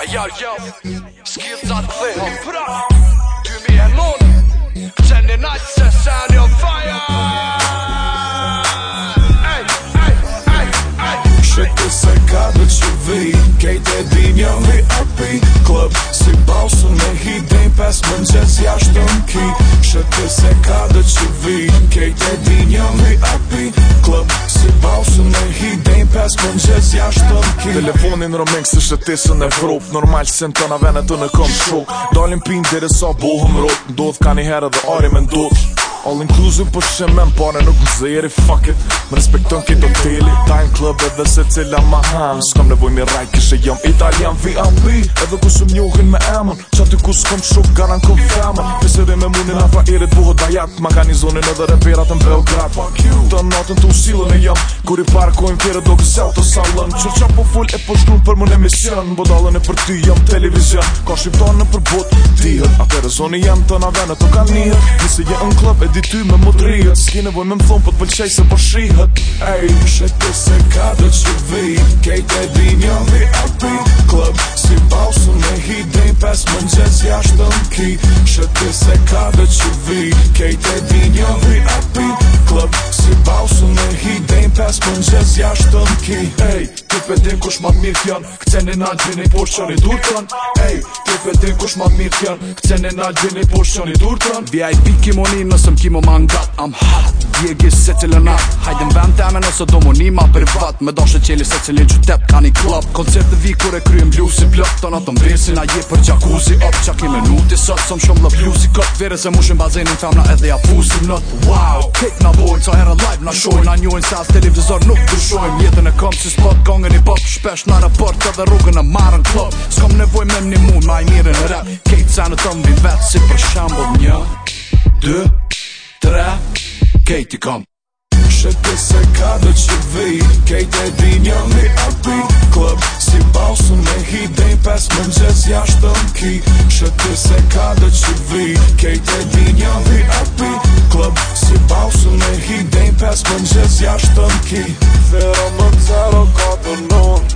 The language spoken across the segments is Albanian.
yo Skillsat thehëm pra 2009 Qeni naqë se sani on fire Shete se ka dhe që vi Kejt e din jam VIP Club si bausën e hidejn 5 mëngjes jashtë në ki Shete se ka dhe që vi Kejt e din jam VIP Club si bausën e hidejn 5 mëngjes jashtë në ki Telefonin rëmeng se shtetisën e vrop Normal se në tëna vene të në kom shok Dalim pin dire sa bohëm rot Ndodh ka një herë dhe ari me ndodh All inclusive po shemen pare nuk më zeri Fuck it, më respekton këtë hoteli Time club edhe se cila ma ham S'kam nevoj mi rajt kishe jam Italian VIP Edhe ku sëm njohin me emën Qaty ku s'kom shok garan kom femën Pesere me munin afra erit buhët dajat Maganizonin edhe reperat në Belgrad Të natën të usilën e jam Kur i parkojmë kjere do gësel të salën Qërqa po full e po shkrum për më në emision Bodalën e për ty jam televizion Ka shqiptar në përbot Dihet, atere zoni jam të na vene të kan njët Nisi je në klub e di ty me modrihet S'ki nevoj me më thonë po t'pëlqej se po shihet Ej, shete se ka dhe që vi Kejt e din jam VIP Club si bausën e hidejn 5 mëngjes jashtë në ki Shete se ka dhe që vi Kejt e din jam VIP Club si bausën e hidejn 5 mëngjes jashtë në ki Ej, ti pe din kush ma t'mirë t'jan Këceni na gjeni poshtë qëni dur t'jan Ej, ti pe din kush ma t'mirë t'jan Këceni na gjeni poshtë qëni dur t'jan VIP kimonin nësëm kimo mangat I'm hot, djegi se cilë nat Hajde m'ven teme nëse do mu nima privat Me dashe qeli se cilin qytet ka një klub Koncert e vi kur e kryem blusi plot Tona të mbresin a je për jacuzzi up Qa ki minuti sot som shumë lë blusi kët Vere se mushin bazenin femna edhe ja fusim nët Wow, kejt na bojnë ca herë live na shojnë Na njojnë se as televizor nuk dushojnë Jetën e kom si spot gongën i pop Shpesh na raport edhe rrugën e marrën klub S'kom nevoj me mni mun ma i mirin rap Kejt sa në tëm vin vet si për shambull 1, 2, 3 Kejt i kom Shete se ka dhe që vi Kejt e din jam VIP Club si bausën e hidejn 5 mëngjes jashtë në ki Shete se ka dhe që vi Kejt e din jam VIP Club si bausën e hidejn 5 mëngjes jashtë në ki Thera më 049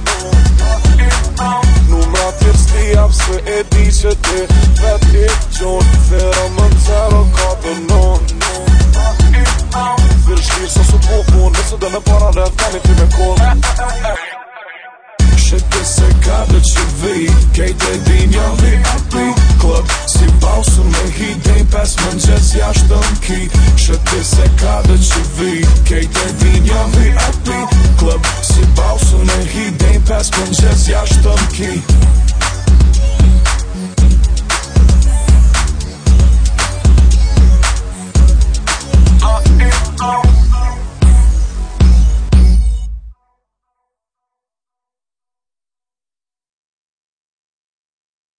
Numra tjerë s'ti jap se e di që ti vet i gjon Thera më 049 Vërshkirë sa su pokon Nëse dhe me para ref tani ti me kon Shete se ka dhe që vi Kejt e din jam VIP Club si bausën e hidejn 5 mëngjes jashtë në ki Shete se ka dhe që vi Kejt e din jam VIP Club si bausën e hidejn 5 mëngjes jashtë në ki